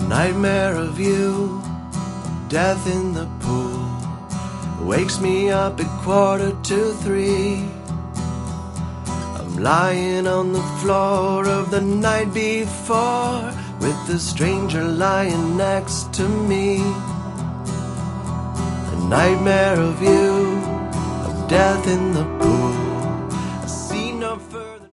nightmare of you, death in the pool, wakes me up at 2:45. I'm lying on the floor of the night before, with the stranger lying next to me. A nightmare of you, of death in the pool,